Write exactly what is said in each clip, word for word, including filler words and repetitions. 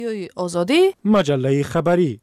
آزادی مجله خبری.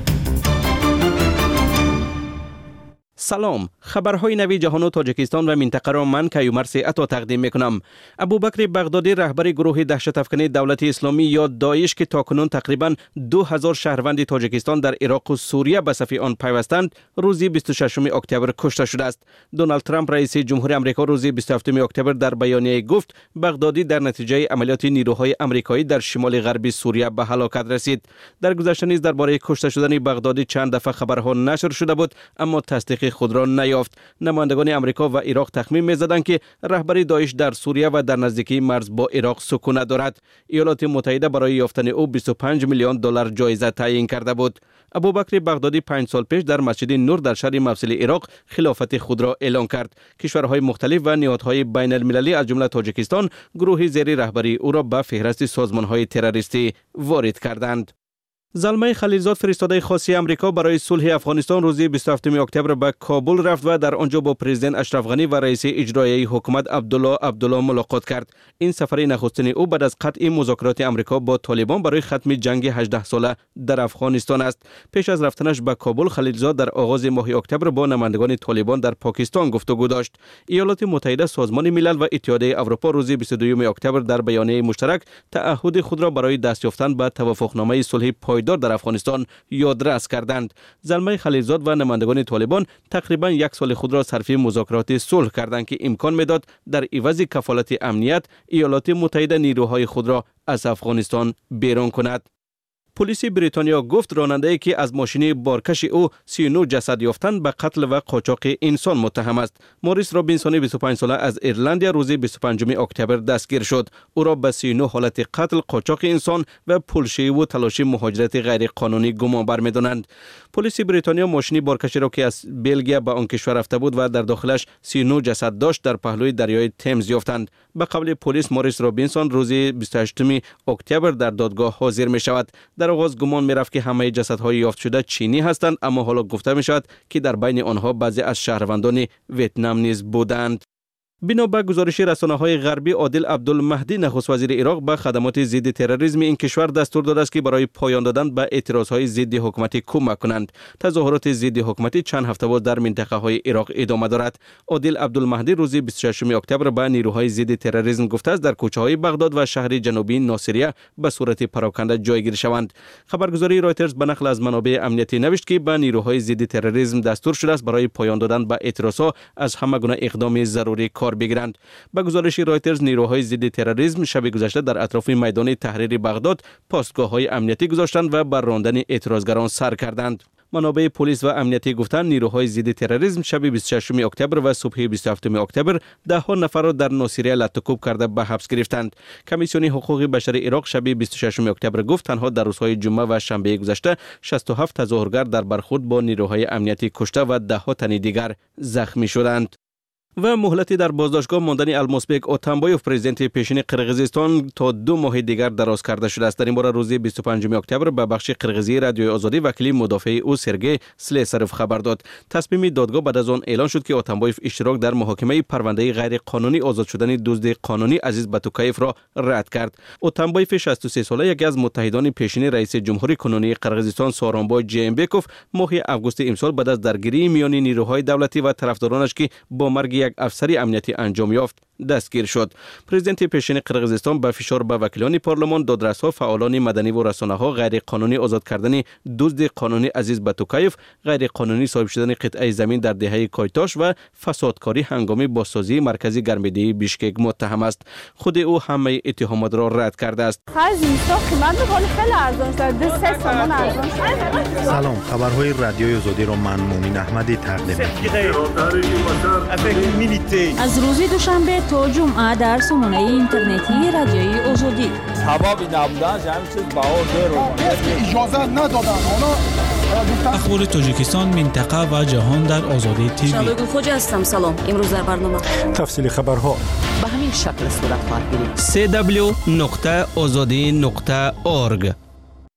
سلام، خبرهای نوی جهان و تاجیکستان و منطقه را من کیومرث عطا تقدیم میکنم. ابوبکر بغدادی رهبر گروه دهشت افکنی دولت اسلامی یا داعش که تاکنون تقریبا دو هزار شهروند تاجیکستان در عراق و سوریه به صف آن پیوستند، روز بیست و ششم اکتبر کشته شده است. دونالد ترامپ رئیس جمهور آمریکا روز بیست و هفتم اکتبر در بیانیه گفت بغدادی در نتیجه عملیات نیروهای آمریکایی در شمال غربی سوریه به هلاکت رسید. در گذشته نیز درباره کشته شدن بغدادی چند دفعه خبرها نشر شده بود، اما تصدیق خود را نیافت. نمایندگان آمریکا و عراق تخمین می‌زدند که رهبری داعش در سوریه و در نزدیکی مرز با عراق سکونت دارد. ایالات متحده برای یافتن او بیست و پنج میلیون دلار جایزه تعیین کرده بود. ابوبکر بغدادی پنج سال پیش در مسجد نور در شهر موصل عراق خلافت خود را اعلان کرد. کشورهای مختلف و نهادهای بین المللی از جمله تاجیکستان گروهی زیر رهبری او را به فهرست سازمان‌های تروریستی وارد کردند. زلمه خلیلزاد فرستاده خاصی آمریکا برای صلح افغانستان روز بیست و هفتم اکتبر به کابل رفت و در آنجا با پرزیدنت اشرف غنی و رئیس اجرایی حکومت عبدالله عبدالله ملاقات کرد. این سفر نخستین او بعد از قطع مذاکرات آمریکا با طالبان برای ختم جنگ هجده ساله در افغانستان است. پیش از رفتنش به کابل، خلیلزاد در آغاز ماه اکتبر با نمایندگان طالبان در پاکستان گفتگو داشت. ایالات متحده، سازمان ملل و اتحادیه اروپا روز بیست و دو اکتبر در بیانیه مشترک تعهد خود را برای دست یافتن به توافقنامه صلح پایدار در افغانستان یادرس کردند. زلمه خلیلزاد و نمایندگان طالبان تقریبا یک سال خود را صرف مذاکرات صلح کردند که امکان میداد در عوض کفالت امنیت ایالات متحده نیروهای خود را از افغانستان بیرون کند. پلیس بریتانیا گفت راننده‌ای که از ماشین بارکش او سی و نه جسد یافتند به قتل و قاچاق انسان متهم است. موریس رابینسون بیست و پنج ساله از ایرلند روز بیست و پنجم اکتبر دستگیر شد. او را به سی و نه حالت قتل، قاچاق انسان و پولشویی و تلاش مهاجرت غیر قانونی گمان بر می‌دانند. پلیس بریتانیا ماشین بارکش را که از بلژیم به آن کشور رفته بود و در داخلش سی و نه جسد داشت در پهلوی دریای تمز یافتند. به قول پلیس موریس رابینسون روز بیست و هشتم اکتبر در دادگاه حاضر می شود. در آغاز گمان می رفت که همه جسدهای یافت شده چینی هستند، اما حالا گفته می شود که در بین آنها بعضی از شهروندان ویتنام نیز بودند. بنا به گزارش رسانه‌های غربی، عادل عبدالمهدی نخست وزیر عراق به خدمات ضد تروریسم این کشور دستور داده است که برای پایان دادن به اعتراضهای ضد حکومتی کمک کنند. تظاهرات ضد حکومتی چند هفته بود در منطقه‌های عراق ادامه دارد. عادل عبدالمهدی روز بیست و ششم اکتبر به نیروهای ضد تروریسم گفته است در کوچه‌های بغداد و شهر جنوبی ناصریه به صورت پراکنده جایگیر شوند. خبرگزاری رایترز به نقل از منابع امنیتی نوشت که به نیروهای ضد تروریسم دستور شده است برای پایان دادن به اعتراضها از همه گونه اقدام ضروری بگیرند. با گزارش رایترز، نیروهای ضد تروریسم شب گذشته در اطراف میدان تحریر بغداد پاستگاه‌های امنیتی گذاشتند و بر راندن اعتراضگران سر کردند. منابع پلیس و امنیتی گفتند نیروهای ضد تروریسم شب بیست و ششم اکتبر و صبح بیست و هفتم اکتبر ده ها نفر را در ناصریه لطکوب کرده به حبس گرفتند. کمیسیون حقوق بشر عراق شب بیست و ششم اکتبر گفت تنها در روزهای جمعه و شنبه گذشته شصت و هفت تظاهرگر در برخورد با نیروهای امنیتی کشته و ده ها تن دیگر زخمی شدند. و مهلتی در بازداشتگاه ماندن المازبک اتامبایوف پرزیدنت پیشین قرقیزستان تا دو ماه دیگر دراز کرده شده است. در این باره روز بیست و پنجم اکتبر به بخش قرقیزی رادیوی آزادی وکیل مدافع او سرگئی سلیسروف خبر داد. تصمیم دادگاه بعد از آن اعلان شد که اتامبایوف اشتراک در محاکمه پرونده غیر قانونی آزاد شدن دزد قانونی عزیز باتوکایف را رد کرد. اتامبایوف شصت و سه ساله یکی از متحدان پیشین رئیس جمهوری کنونی قرقیزستان سورونبای جیمبکوف ماه آگوست امسال بعد از درگیری میان نیروهای دولتی و طرفدارانش که با مرگ یک افسری امنیتی انجام یافت دستگیر شد. پرزیدنت پیشین قرقیزستان با فشار به وکیلان پارلمان، دادرس‌ها، فعالان مدنی و رسانه‌ها غیر قانونی آزاد کردن دزد قانونی عزیز باتوکایف، غیر قانونی صاحب شدن قطعه زمین در دهه کایتاش و فسادکاری هنگام بازسازی مرکزی گرمایده‌ای بیشکک متهم است. خود او همه اتهامات را رد کرده است. سلام، خبرهای رادیوی آزادی را من مومن احمدی تقدیم می‌کنم. از روز دوشنبه تا جمعه در سامانه اینترنتی رادیوی آزادی. حبابی نبودن همین چیز باور رو اجازه ندادن. اخبار تاجیکستان، منطقه و جهان در آزادی تیوی. شبگو خوجا هستم. سلام. امروز در برنامه تفصیل خبرها به همین شکل صورت خواهد گرفت. سی دبلیو نقطه آزادی نقطه اورگ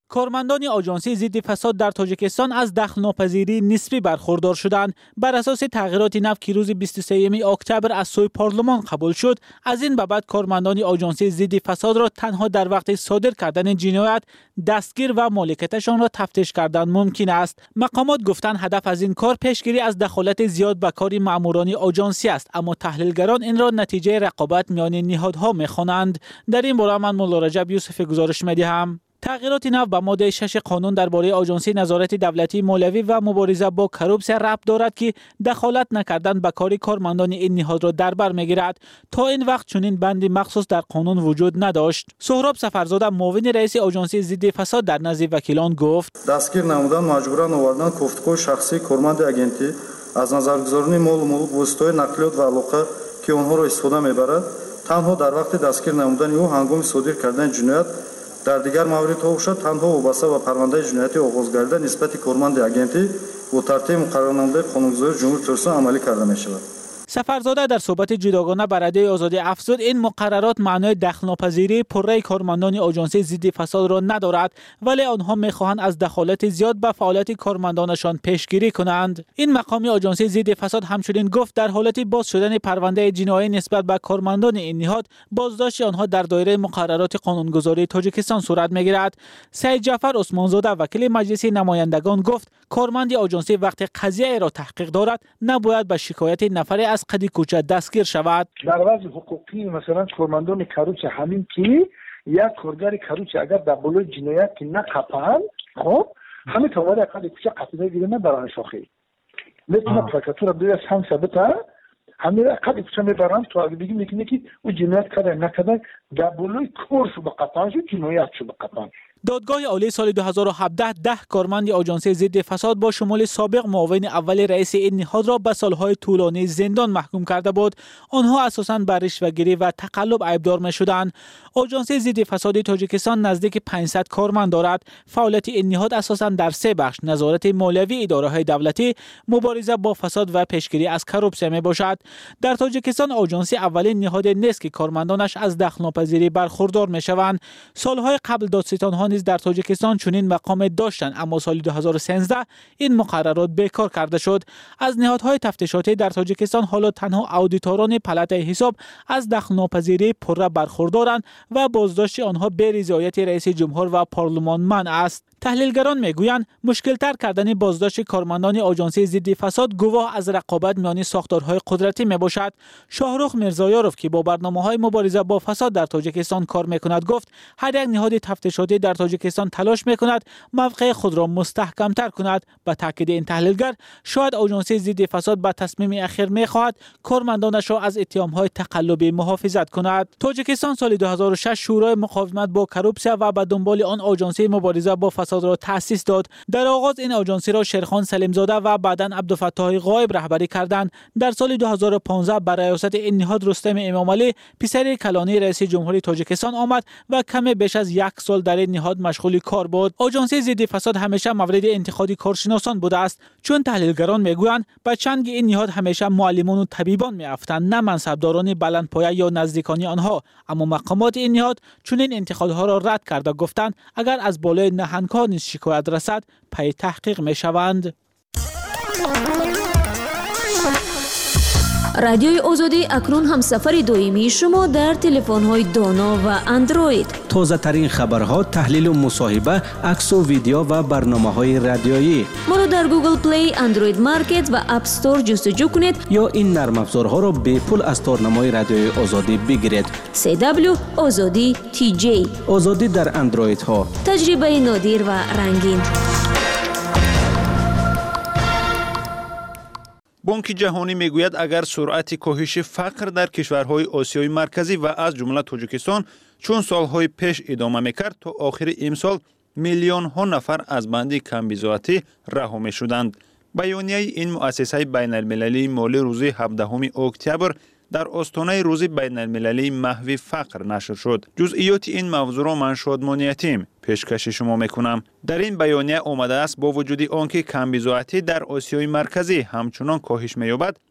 کارمندان آژانسی ضد فساد در تاجیکستان از دخل‌ناپذیری نسبی برخوردار شدند. بر اساس تغییرات نو که روز بیست و سوم اکتبر از سوی پارلمان قبول شد، از این به بعد کارمندان آژانسی ضد فساد را تنها در وقت صادر کردن جنایت دستگیر و مالکیتشان را تفتیش کردن ممکن است. مقامات گفتند هدف از این کار پیشگیری از دخالت زیاد به کار ماموران آژانسی است، اما تحلیلگران این را نتیجه رقابت میان نهادها می‌خوانند. در این باره من مولا رجب یوسف گزارش می‌دهم. تغییرات نو به ماده شش قانون درباره آژانسی نظارت دولتی مولوی و مبارزه با کروپسیون ربط دارد که دخالت نکردن به کار کارمندان این نهاد را در بر میگیرد. تا این وقت چنین بندی مخصوص در قانون وجود نداشت. سهراب سفرزاده معاون رئیس آژانسی ضد فساد در نزد وکیلان گفت: دستگیر نمودن مجبوران آوردن گفتگوی شخصی کارمند агенти از نظرگذاری مال و ملک واسطه نقلیات و علاقه که آنها را استفاده میبرد تنها در وقت دستگیر نمودن او هنگام صادر کردن جنایت در دیگر موردها باشد تنها وابسته به پرونده جنایتی آغاز گردیده نسبت کارمند агенти با ترتیب مقرر نموده قانونگذاری جمهوری ترکستان عملی کرده می شود. سفرزاده در صحبت جداگانه بر علیه آزادی افزود این مقررات معنای دخل‌ناپذیری پررأی کارمندان آژانسی ضد فساد را ندارد، ولی آنها می‌خواهند از دخالت زیاد به فعالیت کارمندانشان پیشگیری کنند. این مقام آژانسی ضد فساد همچنین گفت در حالت باز شدن پرونده جنایی نسبت به کارمندان این نهاد، بازداشت آنها در دایره مقررات قانونگذاری تاجیکستان صورت می‌گیرد. سید جعفر عثمانزاده وکیل مجلس نمایندگان گفت کارمند آژانسی وقتی قضیه را تحقیق دارد نباید به شکایت نفری از قدی کوچه دستگیر شود. در وضع حقوقی مثلا کارمندان کروچ همین که یک کارگر کروچ اگر در بالای جنایت که نقپند، خب همه تواره قدی کوچه قطعه گیرنه برای شاخی میتونه پرکاتور بیاد هم ثابته همه قدی کوچه میبرند تو اگه بگیم میکنه که او جنایت کرده نکرده در بالای کورس به قطعه جنایت شو به قطعه. دادگاه عالی سال دو هزار و هفده ده کارمند آژانسی ضد فساد با شمول سابق معاون اول رئیس این نهاد را به سالهای طولانی زندان محکوم کرده بود. آنها اساساً بر رشوه‌گیری و تقلب عیبدار می‌شدند. آژانسی ضد فساد تاجیکستان نزدیک پانصد کارمند دارد. فعالیت این نهاد اساساً در سه بخش: نظارت مولوی اداره‌های دولتی، مبارزه با فساد و پیشگیری از کروپسیون میباشد. در تاجیکستان آژانسی اولین نهاد نیست که کارمندانش از دخل‌ناپذیری برخوردار می‌شوند. سالهای قبل دادستان‌ها نیز در تاجیکستان چنین مقام داشتند، اما سال دو هزار و سیزده این مقررات بیکار کرده شد. از نهادهای تفتیشاتی در تاجیکستان حالا تنها اودیتوران پلات حساب از دخل‌ناپذیری پره برخوردارند و بازداشت آنها به رضایت رئیس جمهور و پارلمان منع است. تحلیلگران میگویند مشکل‌تر کردن بازداشت کارمندان آژانسی ضد فساد گواه از رقابت میان ساختارهای قدرتی میباشد. شاهرخ میرزایاروف که با برنامه‌های مبارزه با فساد در تاجیکستان کار میکند گفت هر یک نهاد تفتیشاتی در تاجیکستان تلاش میکند موقع خود را مستحکم‌تر کند. به تاکید این تحلیلگر شاید آژانسی ضد فساد به تصمیم اخیر میخواهد کارمندانش را از اتهام‌های تقلبی محافظت کند. تاجیکستان سال دو هزار و شش شورای مقاومت با کروپسیون و به دنبال آن آژانسی مبارزه با فساد را تأسیس داد. در آغاز این آژانسی را شیرخان سلیمزاده و بعداً عبدالفتاح غایب رهبری کردند. در سال دو هزار و پانزده بر ریاست این نهاد رستم امامعلی پسر کلانی رئیس جمهوری تاجیکستان آمد و کم بیش از یک سال در این نهاد مشغول کار بود. آژانسی ضد فساد همیشه مورد انتقاد کارشناسان بوده است، چون تحلیلگران میگویند به چنگ این نهاد همیشه معلمان و طبیبان میافتند، نه منصبداران بلندپایه یا نزدیکانی آنها. اما مقامات این نهاد چنین انتقادها را رد کرده گفتند اگر از بالای نهنگ‌ها نیز شکایت رسد پی تحقیق میشوند. رادیوی آزادی اکنون هم سفر دائمی شما در تلفن‌های دانا و اندروید. تازه ترین خبرها، تحلیل و مصاحبه، عکس و ویدیو و برنامه‌های رادیویی. ما را در گوگل پلی، اندروید مارکت و اپ استور جستجو کنید یا این نرم افزارها را به پول از تارنمای رادیوی آزادی بگیرید. سی دبلیو آزادی تی جی. آزادی در اندروید ها. تجربه نادر و رنگین. بانک جهانی میگوید اگر سرعت کاهش فقر در کشورهای آسیای مرکزی و از جمله تاجیکستان چون سالهای پیش ادامه میکرد تا آخر امسال میلیون ها نفر از بند کمبزاعتی رها میشدند. بیانیه این مؤسسه بین المللی مالی روز هفدهم اکتبر در آستانه روز بین المللی محو فقر نشر شد. جزئیات این موضوع را من شادمان یتیم پیشکش شما میکنم. در این بیانیه آمده است با وجود آنکه کمبزاعتی در آسیای مرکزی همچنان کاهش می‌یابد،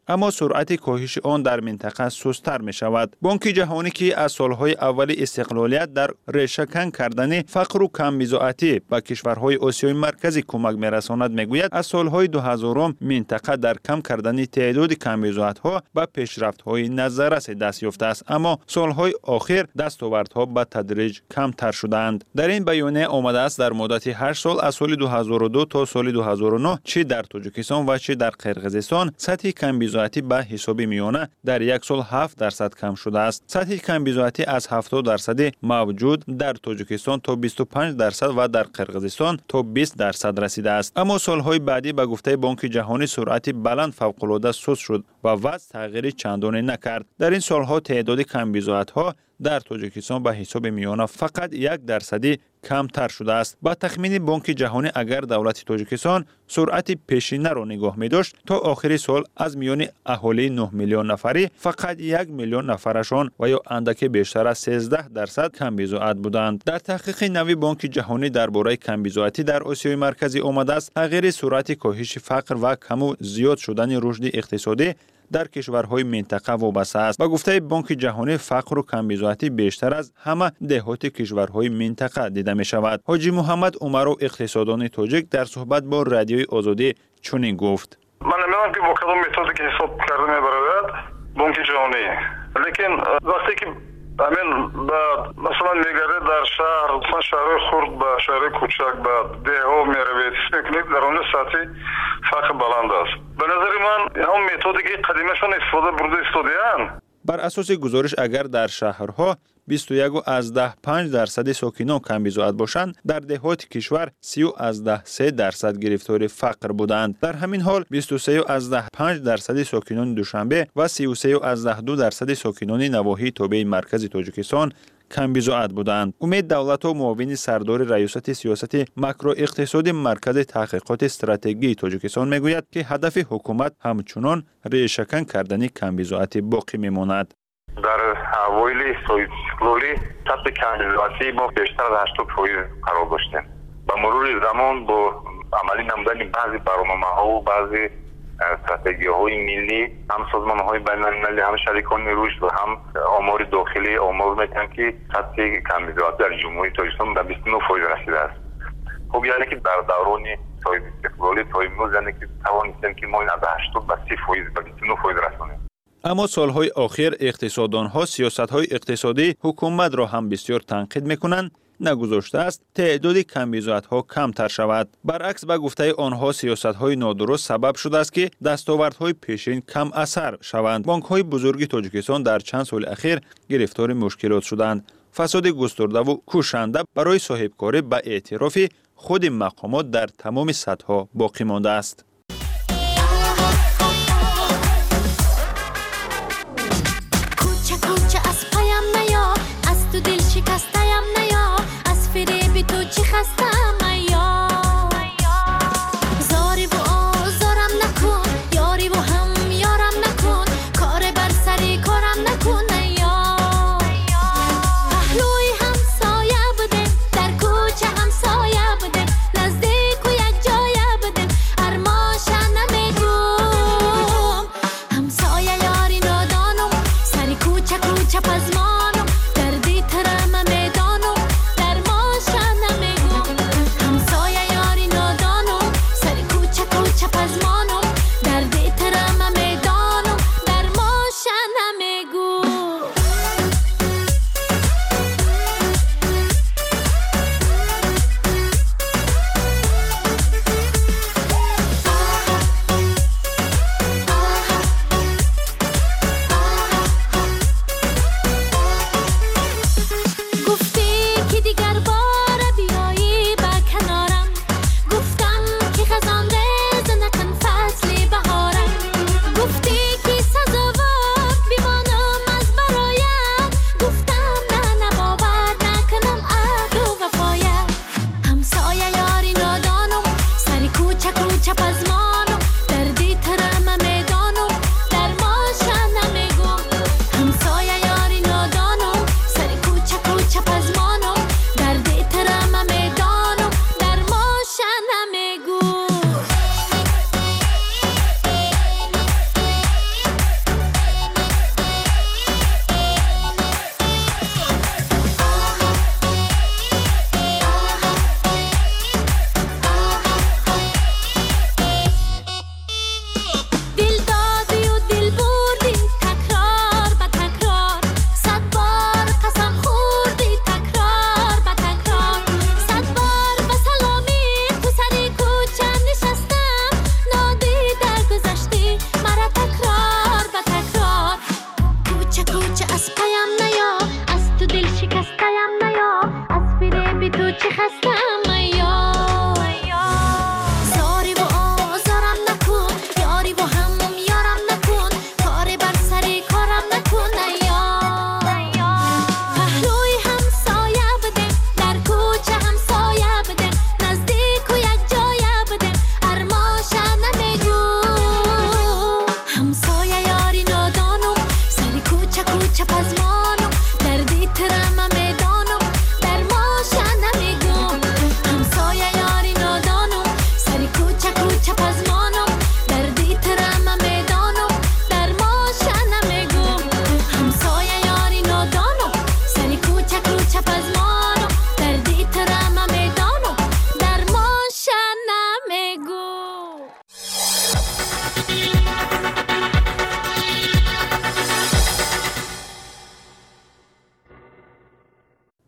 اما سرعت کاهش آن در منطقه سست‌تر می شود. بانک جهانی که از سالهای اول استقلالیت در ریشه‌کن کردن فقر و کم‌بضاعتی به کشورهای آسیای مرکزی کمک می‌رساند میگوید از سالهای دو هزارم منطقه در کم کردن تعداد کم‌بضاعت‌ها به پیشرفت‌های نظررس دست یافته است، اما سالهای آخر دستاوردها به تدریج کمتر شدند. در این بیانیه آمده است در مدت هشت سال از سال دو هزار و دو تا سال دو هزار و نه چه در تاجیکستان و چه در قرقیزستان سطح کم‌بضاعتی به حساب میانه در یک سال هفت درصد کم شده است. سطح کم‌بضاعتی از هفتاد درصد موجود در تاجیکستان تا بیست و پنج درصد و در قرقیزستان تا بیست درصد رسیده است. اما سالهای بعدی به گفته بانک جهانی سرعت بلند فوق‌العاده سست شد و وضع تغییر چندانی نکرد. در این سالها تعداد کم‌بضاعت‌ها در تاجیکستان به حساب میانه فقط یک درصدی کمتر شده است. با تخمین بانک جهانی اگر دولت تاجیکستان سرعت پیشینه را نگاه می داشت تا آخر سال از میان اهالی نه میلیون نفری فقط یک میلیون نفرشان و یا اندکی بیشتر از سیزده درصد کم‌بضاعت بودند. در تحقیق نوی بانک جهانی درباره کم‌بضاعتی در آسیای مرکزی آمده است تغییر سرعت کاهش فقر و کم و زیاد شدن رشد اقتصادی در کشورهای منطقه وابسته است. با گفته بانک جهانی فقر و کم‌بضاعتی بیشتر از همه دهات کشورهای منطقه دیده می شود. حاجی محمد عمرو اقتصاددان تاجیک در صحبت با رادیوی آزادی چنین گفت: من نمیدونم که با کدام متدی که حساب کرده میبرد بانک جهانی، لیکن وقتی که همین مثلا میگرده در شهر، مثلا شهر خرد به شهر کوچک به ده ها میروید میکنید، در اونجا سطح فقر بلند است. به نظر من هم متدی که قدیمشون استفاده برده استودیان. بر اساس گزارش اگر در شهرها بیست و یک و از ده پنج درصد ساکنان کم‌بضاعت باشند، در دهات کشور سی و از ده سه درصد گرفتار فقر بودند. در همین حال بیست و سه و از ده پنج درصد ساکنان دوشنبه و سی و سه و از ده دو درصد ساکنان نواحی تابع مرکز تاجیکستان کم‌بضاعت بودند. امید دولت و معاون سردار ریاست سیاست ماکرو اقتصادی مرکز تحقیقات استراتژی تاجیکستان میگوید که هدف حکومت همچنان ریشه‌کن کردن کم‌بضاعتی باقی میماند. در اوایل استقلالی سطح کم‌بضاعتی ما بیشتر از هشتاد فیصد قرار داشتیم. با مرور زمان با عملی نمودن بعضی برنامه‌ها و بعضی استراتژی‌های ملی، هم سازمان‌های بین‌المللی، هم شریکان رشد و هم آمار داخلی آمار می‌دهند که سطح کم‌بضاعتی در جمهوری تاجیکستان به بیست و نه فیصد رسیده است. خب یعنی که در دوران صاحب استقلالی تا امروز یعنی که توانستیم که ما این از هشتاد به سی فیصد به بیست و نه فیصد رسانیم. اما سالهای آخر اقتصاددانها سیاست‌های اقتصادی حکومت را هم بسیار تنقید می‌کنند نگذاشته است تعداد کم‌بضاعت‌ها کمتر شود. برعکس به گفته آنها سیاست‌های نادرست سبب شده است که دستاوردهای پیشین کم اثر شوند. بانک‌های بزرگ تاجیکستان در چند سال اخیر گرفتار مشکلات شدند. فساد گسترده و کوشنده برای صاحبکاری به اعتراف خود مقامات در تمام سطح‌ها باقی مانده است. ارمان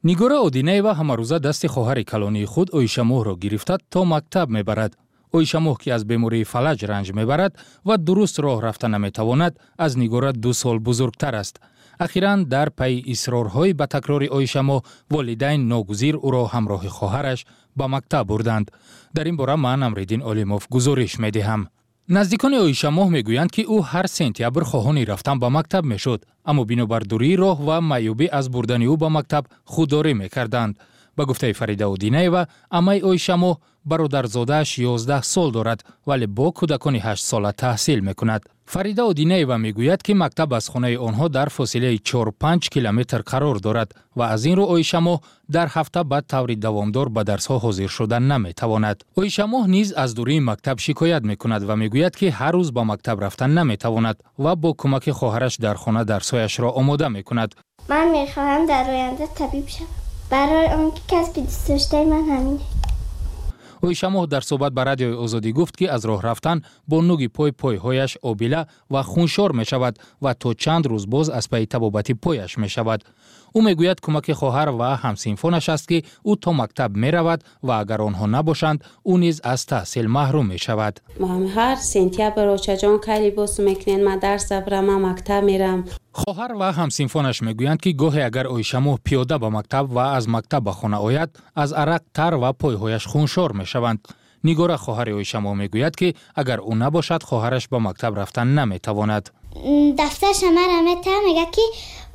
نیگورا اودینیوا همروزه دست خواهر کلانی خود اویشاموه را گرفته تا مکتب میبرد. اویشاموه که از بیماری فلج رنج میبرد و درست راه رفته نمیتواند، از نیگورا دو سال بزرگتر است. اخیراً در پی اصرارهای به تکرار اویشاموه، والدین ناگزیر او را همراه خواهرش به مکتب بردند. در این باره من امریدین علیموف گزارش میدهم. نزدیکان اویشاموه میگویند که او هر سپتامبر خواهان رفتن به مکتب میشد، اما بنابر دوری راه و معیوبی از بردن او به مکتب خودداری میکردند. به گفته فریده اودینیوا، عمه اویشاموه برادرزاده‌اش یازده سال دارد ولی با کودکان هشت ساله تحصیل میکند. فریده اودینیوا میگوید که مکتب از خانه آنها در فاصله چهار پنج کیلومتر قرار دارد و از این رو اویشاموه در هفته به طور دوامدار به درس‌ها حاضر شدن نمیتواند. اویشاموه نیز از دوری مکتب شکایت میکند و میگوید که هر روز به مکتب رفتن نمیتواند و با کمک خواهرش در خانه درس‌هایش را آماده میکند. من میخواهم در آینده طبیب شوم. برای اون کسی که دوست داشته من همینه. اویشاموه در صحبت با رادیوی آزادی گفت که از راه رفتن با نوک پای پایهایش آبیله و خونشار می شود و تا چند روز باز از پی تبابتی پایش می شود. او می گوید کمک خواهر و همسنفانش است که او تا مکتب می رود و اگر آنها نباشند او نیز از تحصیل محروم می شود. ما هر سپتامبر روچا جان کلی بوس میکنن ما درس برم مکتب میرم. خواهر و همسنفانش میگویند که گاهی اگر اویشاموه پیاده به مکتب و از مکتب به خانه آید از عرق تر و پایهایش خونشار میشوند. نیگورا خواهر اویشاموه میگوید که اگر او نباشد خواهرش به مکتب رفتن نمیتواند. دفترش مرا میته میگه که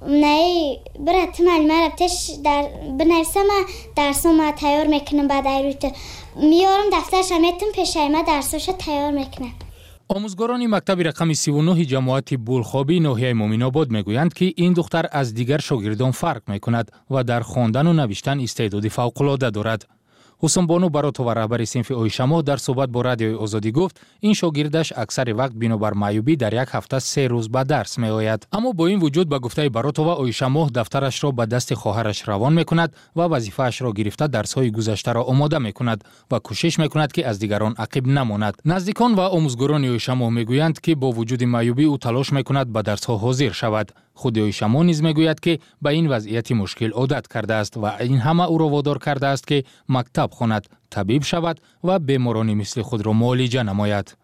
نه برات معلومه رفتش در بنرسم درسم تیار میکنم بعد ایروت میارم دفترش میتم پیش ما درسش تیار میکنم. آموزگاران مکتب رقم سی و نه جماعت بولخابی ناحیه مومن‌آباد میگویند که این دختر از دیگر شاگردان فرق میکند و در خواندن و نوشتن استعداد فوق‌العاده دارد. حسن بانو براتو و رهبر صنف اویشاموه در صحبت با رادیوی آزادی گفت این شاگردش اکثر وقت بنابر معیوبی در یک هفته سه روز به درس می آید. اما با این وجود به گفته براتو و اویشاموه دفترش را به دست خواهرش روان می کند و وظیفه‌اش را گرفته درس‌های گذشته را آماده می کند و کوشش می کند که از دیگران عقب نماند. نزدیکان و آموزگاران اویشاموه می گویند که با وجود معیوبی او تلاش می کند به درس‌ها حاضر شود. خود اویشاموه نیز میگوید که به این وضعیت مشکل عادت کرده است و این همه او را وادار کرده است که مکتب خواند، طبیب شود و بیمارانی مثل خود را معالجه نماید.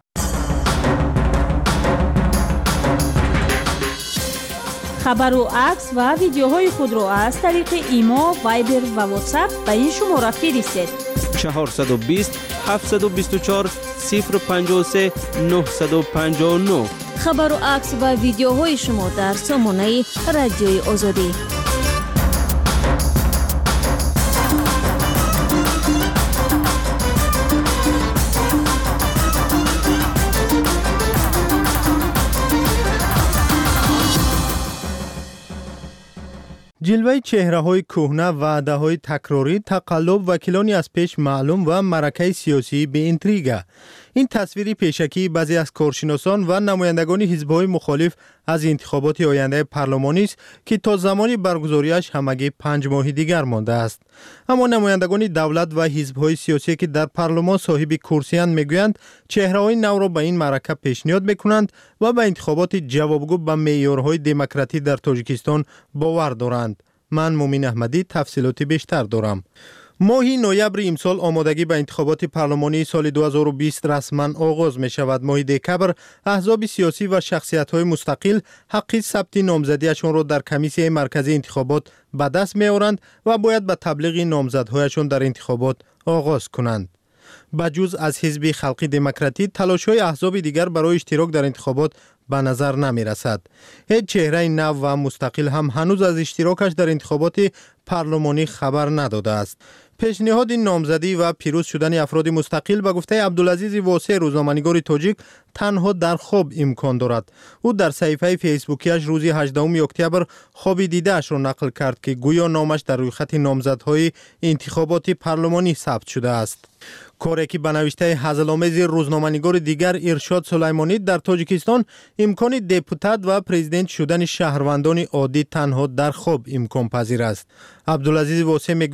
خبر و عکس و ویدیوهای خود را از طریق ایما، وایبر و واتساپ به این شماره فرستید. چهارصد و بیست هفتصد و بیست و چهار صفر پنجاه و سه نهصد و پنجاه و نه. خبر و عکس و ویدیوهای شما در سامانه رادیوی آزادی. جلوه چهره‌های کهنه، وعده‌های تکراری، تقلب و کلانی از پیش معلوم و معرکه سیاسی به اینتریگا. این تصویری پیشکی بعضی از کارشناسان و نمایندگان حزب‌های مخالف از انتخابات آینده پارلمانی است که تا زمان برگزاریش همگی پنج ماه دیگر مانده است. اما نمایندگان دولت و حزب‌های سیاسی که در پارلمان صاحب کرسی‌اند میگویند چهره‌های نو را به این معرکه پیشنهاد میکنند و به انتخابات جوابگو به معیارهای دموکراسی در تاجیکستان باور دارند. من مومن احمدی تفصیلات بیشتر دارم. ماهی نوامبر امسال آمادگی به انتخابات پارلمانی سال دو هزار و بیست رسما آغاز می شود. ماه دکبر احزاب سیاسی و شخصیت‌های مستقل حق ثبت نامزدیشان را در کمیسیه مرکزی انتخابات به دست می آورند و باید به تبلیغ نامزدهایشان در انتخابات آغاز کنند. بجز از حزب خلقی دموکراتی تلاش‌های احزاب دیگر برای اشتراک در انتخابات به نظر نمی رسد. هیچ چهره نو و مستقل هم هنوز از اشتراکش در انتخابات پارلمانی خبر نداده است. پیشنهاد نامزدی و پیروز شدن افراد مستقل به گفته عبدالعزیز واسع روزنامه‌نگار تاجیک تنها در خواب امکان دارد. او در صفحه فیسبوکیش روز هجدهم اکتبر خوابی دیده‌اش را نقل کرد که گویا نامش در روی خط نامزدهای انتخابات پارلمانی ثبت شده است. کاری که به نوشته هزل‌آمیز روزنامه‌نگار دیگر ارشاد سلیمانی در تاجیکستان امکان دپوتات و پرزیدنت شدن شهروندان عادی تنها در خواب امکان پذیر است. عبدالعزیز واسع میگوید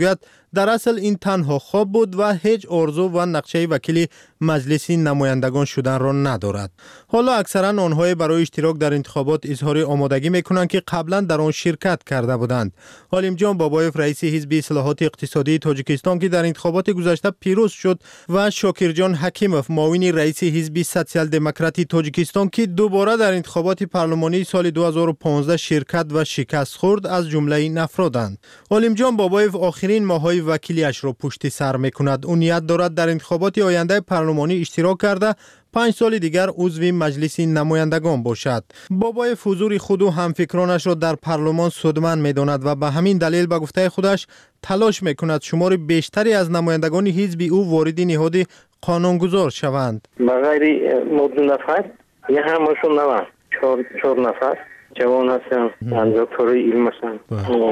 در اصل این تنها خواب بود و هیچ آرزو و نقشه وکیل مجلس نمایندگان شدن را ندارد. حالا اکثرا آنها برای اشتراک در انتخابات اظهار آمادگی میکنند که قبلا در آن شرکت کرده بودند. حالیم جان بابایف رئیس حزب اصلاحات اقتصادی تاجیکستان که در انتخابات گذشته پیروز شد و شاکرجان حکیموف معاون رئیس حزب سوسیال دموکراتی تاجیکستان که دوباره در انتخابات پارلمانی سال دو هزار و پانزده شرکت و شکست خورد از جمله این افرادند. حالیم جان بابایف آخرین ماهای وکیلیش را پشت سر میکند. او نیت دارد در انتخابات آینده پارلمانی اشتراک کرده پنج سال دیگر عضو مجلس نمایندگان باشد. بابایف حضور خود و همفکرانش را در پارلمان سودمند می‌داند و به همین دلیل به گفته خودش تلاش می‌کند شمار بیشتری از نمایندگان حزب او وارد نهاد قانونگذار شوند. بغیر مدن نفر یه همشون نوان چهار چهار نفر جوان هستن، دکترای علم هستن،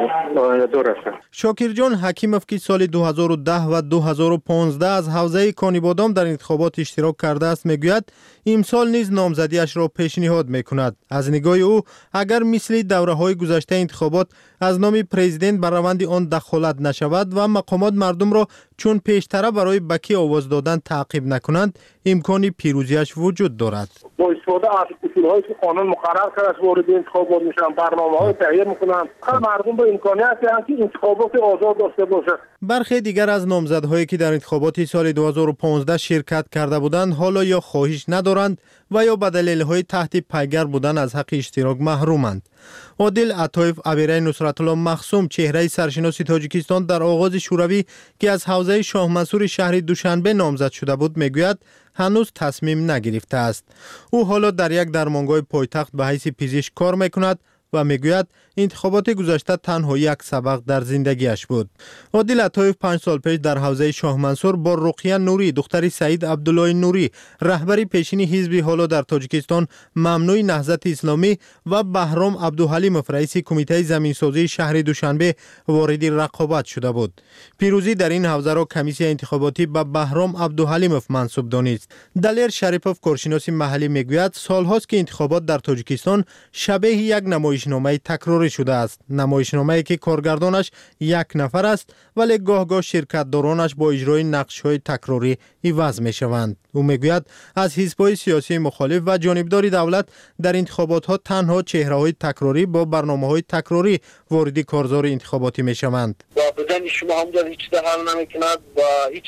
دور هستن. شاکرجان حکیموف که سال دو هزار و ده و دو هزار و پانزده از حوزه کانیبادام در انتخابات اشتراک کرده است میگوید امسال نیز نامزدیش را پیشنهاد میکند. از نگاه او اگر مثل دوره‌های گذشته انتخابات از نام پرزیدنت بر روند آن دخالت نشود و مقامات مردم را چون پیشتره برای بکی آواز دادن تعقیب نکنند امکان پیروزیش وجود دارد. با استفاده از اصول‌هایی که قانون مقرر کرده است وارد انتخابات میشن، برنامه‌های تهیه میکنن تا مردم به امکانیت دهند که انتخابات آزاد داشته باشند. برخی دیگر از نامزدهایی که در انتخابات سال دو هزار و پانزده شرکت کرده بودند حالا یا خواهش ندارند و یا به دلایل‌های تحت پیگر بودن از حق اشتراک محرومند. عادل عطایف ابیره نصرت الله مخصوم چهره سرشناس تاجیکستان در آغاز شوروی که از حوزه شاه منصور شهر دوشنبه نامزد شده بود میگوید هنوز تصمیم نگرفته است. او حالا در یک درمانگاه پایتخت به حیث پزشک کار میکند و میگوید انتخابات گذشته تنها یک سبق در زندگیش بود. عادل عطایف پنج سال پیش در حوزه شاه منصور با رقیه نوری دختر سعید عبدالله نوری رهبری پیشین حزب حالا در تاجیکستان ممنوع نهضت اسلامی و بهرام عبدالحلیموف رئیس کمیته زمینسازی شهر دوشنبه وارد رقابت شده بود. پیروزی در این حوزه را کمیسیون انتخاباتی به بهرام عبدالحلیموف منسوب دانست. دلیر شریپوف کارشناس محلی میگوید سالهاست که انتخابات در تاجیکستان شبیه یک نمایشنامه تکراری شده است. نمایشنامه‌ای که کارگردانش یک نفر است ولی گاه گاه شرکت‌دارانش با اجرای نقش‌های تکراری عوض می‌شوند. او میگوید از حزب‌های سیاسی مخالف و جانبدار دولت در انتخابات‌ها تنها چهره‌های تکراری با برنامه‌های تکراری وارد کارزار انتخاباتی می‌شوند. و بدن شما هم در هیچ ده حل نمی‌کند و هیچ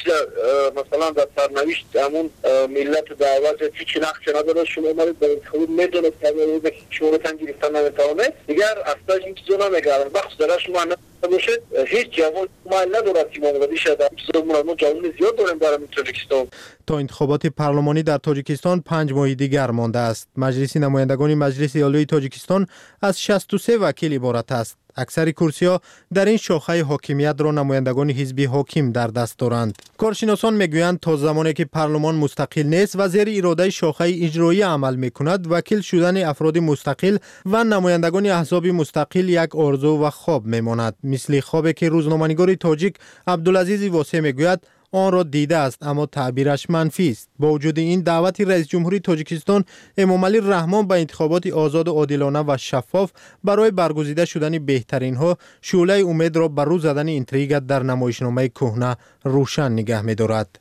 مثلا در سرنوشت همون ملت دعوت هیچ نقشی نداره. شما مرید در انتخابات می‌دونید که شما گرفتن نمی‌توانید دیگر اصلا این چیزا نمی‌گردن. بخش درش شما نباشه هیچ جوان ما ندارد که مقابل شده. ما جوان زیاد داریم در تاجیکستان. تا انتخابات پارلمانی در تاجیکستان پنج ماه دیگر مانده است. مجلس نمایندگان مجلس عالی تاجیکستان از شصت و سه وکیل عبارت است. اکثر کرسی‌ها در این شاخه حاکمیت را نمایندگان حزب حاکم در دست دارند. کارشناسان میگویند تا زمانی که پارلمان مستقل نیست و زیر اراده شاخه اجرایی عمل میکند وکیل شدن افراد مستقل و نمایندگان احزاب مستقل یک آرزو و خواب میماند. مثل خوابی که روزنامه‌نگار تاجیک عبدالعزیز واسع میگوید آن را دیده است اما تعبیرش منفی است. با وجود این دعوت رئیس جمهوری تاجیکستان امامعلی رحمان به انتخابات آزاد و عادلانه و شفاف برای برگزیده شدن بهترین ها شعله امید را بر رو زدن اینتریگ در نمایشنامه کهنه روشن نگه می‌دارد.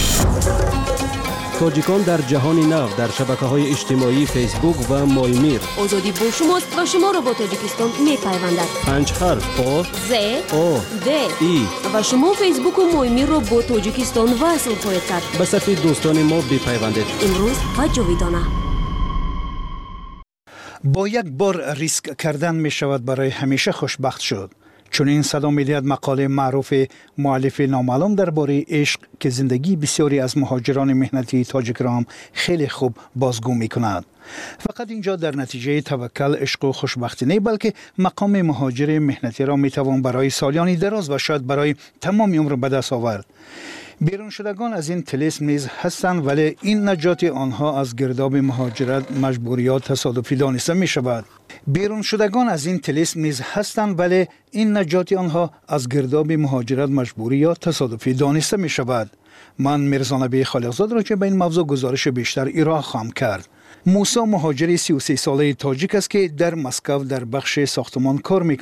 تاجیکان در جهان نو در شبکه‌های اجتماعی فیسبوک و مایمیر. آزادی با شماست و شما را با تاجیکستان می‌پیوندد. پنج حرف آ ز او د ای و شما فیسبوک و مایمیر را با تاجیکستان وصل خواهید کرد. به صفحه دوستان ما بپیوندید. امروز و جاویدانه. با یک بار ریسک کردن می شود برای همیشه خوشبخت شد. چون این صدا می‌دهد مقاله معروف مؤلف نامعلوم درباره عشق که زندگی بسیاری از مهاجران مهنتی تاجیک را هم خیلی خوب بازگو می‌کند. فقط اینجا در نتیجه توکل، عشق و خوشبختی نه، بلکه مقام مهاجر مهنتی را می‌توان برای سالیانی دراز و شاید برای تمام عمر به دست آورد. بیرون شدگان از این طلسم نیز هستند ولی این نجات آنها از گرداب مهاجرت مجبوریات تصادفی دانسته می شود. بیرون شدگان از این طلسم نیز هستند ولی این نجات آنها از گرداب مهاجرت مجبوری یا تصادفی دانسته می شود. من میرزا نبی خالقزاد را که به این موضوع گزارش بیشتر ارائه خواهم کرد. موسی مهاجر سی و سه ساله تاجیک است که در مسکو در بخش ساختمان کار می کند.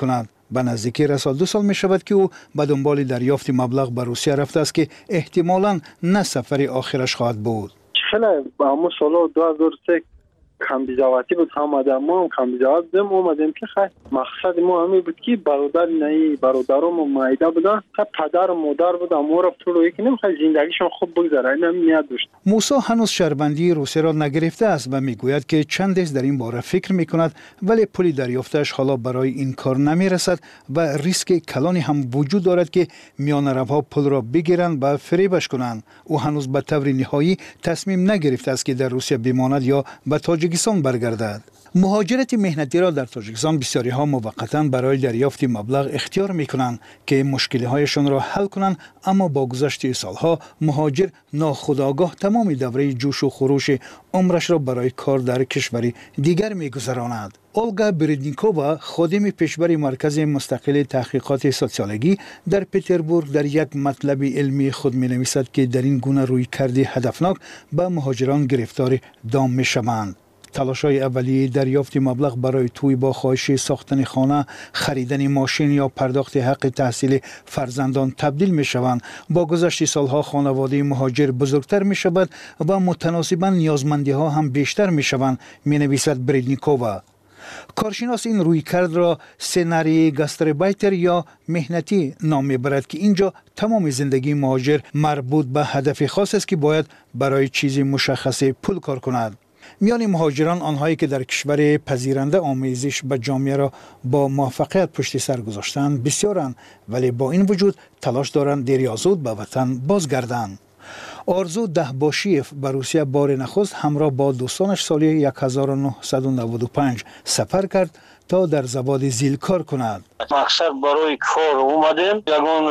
به نزدیکی رسال دو سال می شود که او به دنبال دریافت مبلغ به روسیه رفته است که احتمالاً نه سفر آخرش خواهد بود. خیلی با همون سال دو هزار و سه کم بیزاواتی بود آمدیم، ما هم کم بیزاوت بودیم اومدیم که خیلی مقصد ما همین بود که برادر نهی برادرم و مایده بودن، خیلی پدر و مادر بودن، ما رفت رو روی کنیم خیلی زندگیشون خوب بگذره. این هم نیت داشت. موسی هنوز شهروندی روسیه را نگرفته است و میگوید که چند است در این باره فکر میکند، ولی پولی دریافتش حالا برای این کار نمیرسد و ریسک کلانی هم وجود دارد که میان عرب‌ها پول را بگیرند و فریبش کنند. او هنوز به طور نهایی تصمیم نگرفته است که در روسیه بماند یا به تاجیکستان برگردد. مهاجرت مهنتی را در تاجیکستان بسیاری ها موقتا برای دریافت مبلغ اختیار می کنند که مشکلی هایشان را حل کنند، اما با گذشت سالها مهاجر ناخودآگاه تمام دوره جوش و خروش عمرش را برای کار در کشوری دیگر می گذراند. اولگا بریدنیکووا خادم پیشبر مرکز مستقل تحقیقات سوسیولوژی در پتربورگ در یک مطلب علمی خود می نویسد که در این گونه روی کرده هدفناک به مهاجران گرفتار دام می شوند. تلاش‌های اولیه دریافت مبلغ برای توی با خواهش ساختن خانه، خریدن ماشین یا پرداخت حق تحصیل فرزندان تبدیل می شوند. با گذشت سالها خانواده مهاجر بزرگتر می شود و متناسباً نیازمندی ها هم بیشتر می شوند، می نویسد بریدنیکووا. کارشناس این رویکرد را سناریوی گاستاربایتر یا مهنتی نام میبرد که اینجا تمام زندگی مهاجر مربوط به هدف خاص است که باید برای چیزی مشخص پول کار کند. میان مهاجران آنهایی که در کشور پذیرنده آمیزش به جامعه را با موفقیت پشت سر گذاشتند بسیارند، ولی با این وجود تلاش دارند دیر یا زود به وطن بازگردند. آرزو دهباشیف به روسیه بار نخست همراه با دوستانش سال هزار و نهصد و نود و پنج سفر کرد تا در زباد زیل کار کند. مقصد برای کار اومدیم، یگون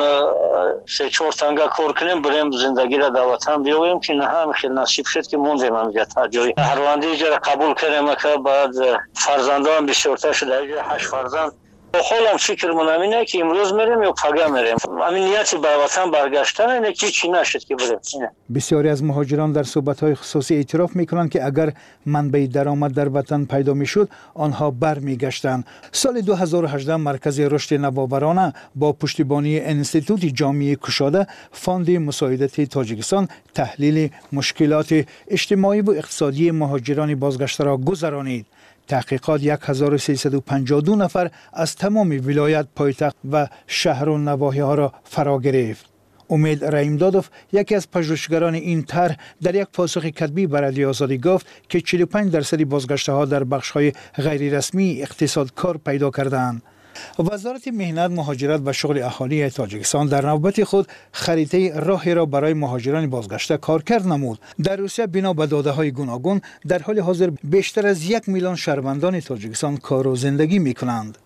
سه چهار تنگه کار کنیم بریم زندگی را در وطن بیاوریم که نه هم خیلی نصیب شد که موندیم همجا تا جایی. هرواندی اینجا را قبول کردیم که بعد فرزندان بسیارتر شده، اینجا هشت فرزند. خودم فکر منم اینه که امروز میریم یا پگاه میریم. همین نیتی به وطن برگشتن اینه که چی نشد که بریم. بسیاری از مهاجران در صحبت‌های خصوصی اعتراف میکنند که اگر منبع درآمد در وطن پیدا میشد آنها برمیگشتند. سال دو هزار و هجده مرکز رشد نوآورانه با پشتیبانی انستیتوت جامعه کشاده فاند مساعدت تاجیکستان تحلیل مشکلات اجتماعی و اقتصادی مهاجران بازگشته را گذرانید. تحقیقات هزار و سیصد و پنجاه و دو نفر از تمام ولایت، پایتخت و شهر و نواحی ها را فرا گرفت. امید رحیمدادوف یکی از پژوهشگران این طرح در یک پاسخ کتبی به رادیو آزادی گفت که چهل و پنج درصد بازگشته ها در بخش های غیر رسمی اقتصاد کار پیدا کردند. وزارت مهنت، مهاجرت و شغل اهالی تاجیکستان در نوبت خود خریطه راهی را برای مهاجران بازگشته کارکرد نمود. در روسیه بنا به داده‌های گوناگون در حال حاضر بیشتر از یک میلیون شهروندان تاجیکستان کار و زندگی می‌کنند.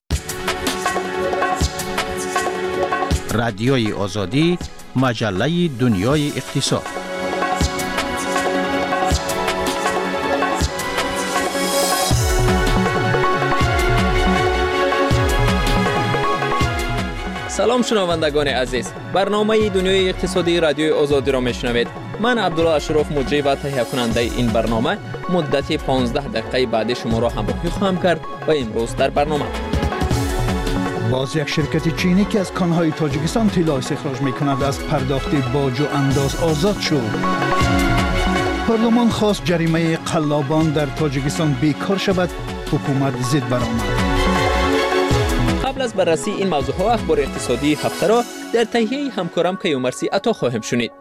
رادیوی آزادی، مجله دنیای اقتصاد. سلام شنوندگان عزیز، برنامه دنیای اقتصادی رادیوی آزادی را میشنوید. من عبدالله اشرف مجری و تهیه کننده این برنامه مدت پانزده دقیقه بعد شما را همراهی خواهم کرد و امروز در برنامه باز یک شرکت چینی که از کانهای تاجیکستان طلا استخراج میکند از پرداخت باج و انداز آزاد شد. پارلمان خواست جریمه قلابان در تاجیکستان بیکار شود، حکومت ضد برآمد. قبل از بررسی این موضوع ها اخبار اقتصادی هفته را در تهیه همکارم کیومرثی عطا خواهم شنید.